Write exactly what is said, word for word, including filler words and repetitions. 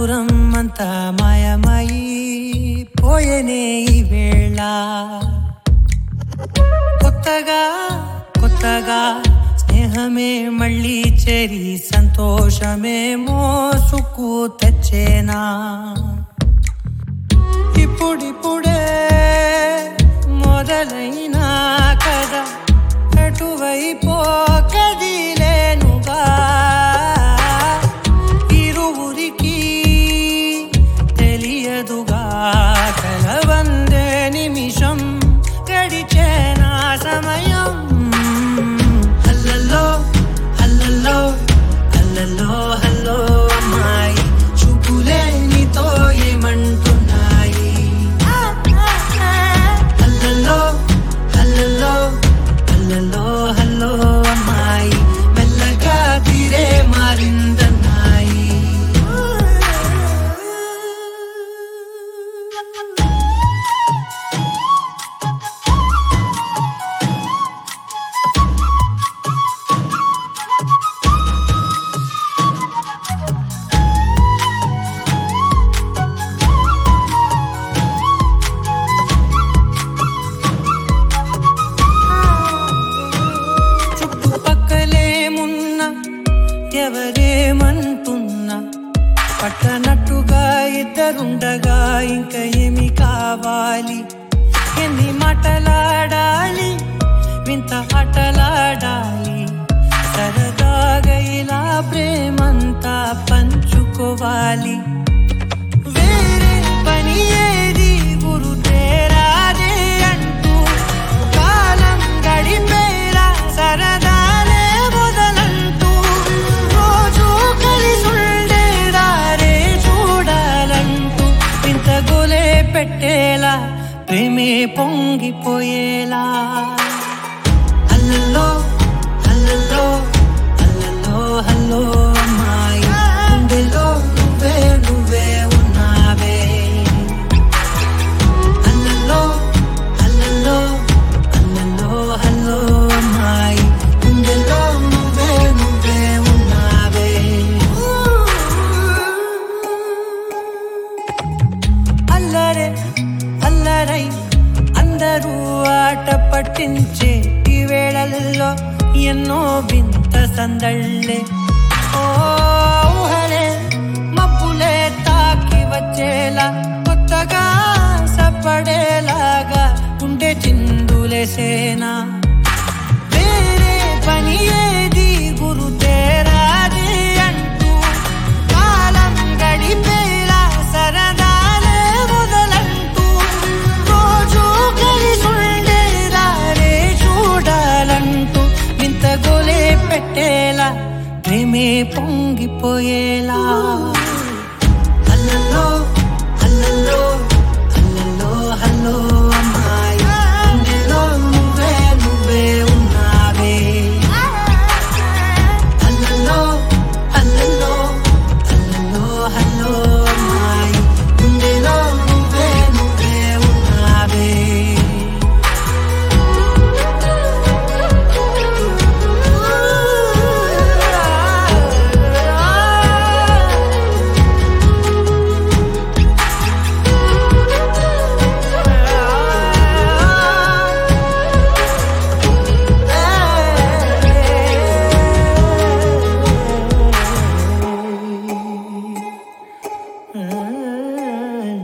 దూరం అంతా మాయమై పోయనే ఈ వేళ కొత్తగా కొత్తగా స్నేహమే మళ్ళీ చేరి సంతోషమేమో సుక్కు తెచ్చేనా ఇప్పుడిప్పుడే మొదలైనా కదా ఎటువైపో కదిలేనుగా ఇరువురికి తెలియదుగా కలవందే నిమిషం గడిచేనా సమయం హల్లల్లో హల్లల్లో హల్లల్లో హల్లో అమ్మాయి చూపులే నీతో ఏమంటున్నాయి హల్లల్లో హల్లల్లో హల్లల్లో హల్లో అమ్మాయి మెల్లగా తీరే మారిందన్నాయి ఎవరేమంటున్నా పట్టనట్టుగా ఇద్దరుండగా ఇంకా ఏమి కావాలి ఎన్ని మాటలాడాలి వింత ఆటలాడాలి సరదాగా ఇలా ప్రేమంతా పంచుకోవాలి వేరే పని ఏది గురు తేరాదే అంటూ కాలం గడిపేలా సరదాలే మొదలంటూ రోజు కలిసుండేదారే చూడాలంటూ ఇంత గోలే పెట్టేలా ప్రేమే పొంగిపోయేలా హల్లల్లో హల్లల్లో హల్లల్లో హల్లో అమ్మాయి గుండెలో నువ్వే నువ్వే ఉన్నావే హల్లల్లో హల్లల్లో హల్లల్లో హల్లో అమ్మాయి గుండెలో నువ్వే నువ్వే ఉన్నావే అల్లరే అల్లరై అందరూ ఆట పట్టించే ఈ వేళల్లో ఎన్నో వింత సందళ్ళే ఓ ఊహలే మబ్బులే తాకి వచ్చేలా కొత్తగా సపడేలాగా ఉండే చిందులేసేనా వేరే పని ఏది గురు తేరాది అంటూ కాలం గడిపేలా సరదాలే మొదలంటూ రోజు కలిసుండేదారే చూడాలంటూ వింత గోలే పెట్టేలా ప్రేమే పొంగిపోయేలా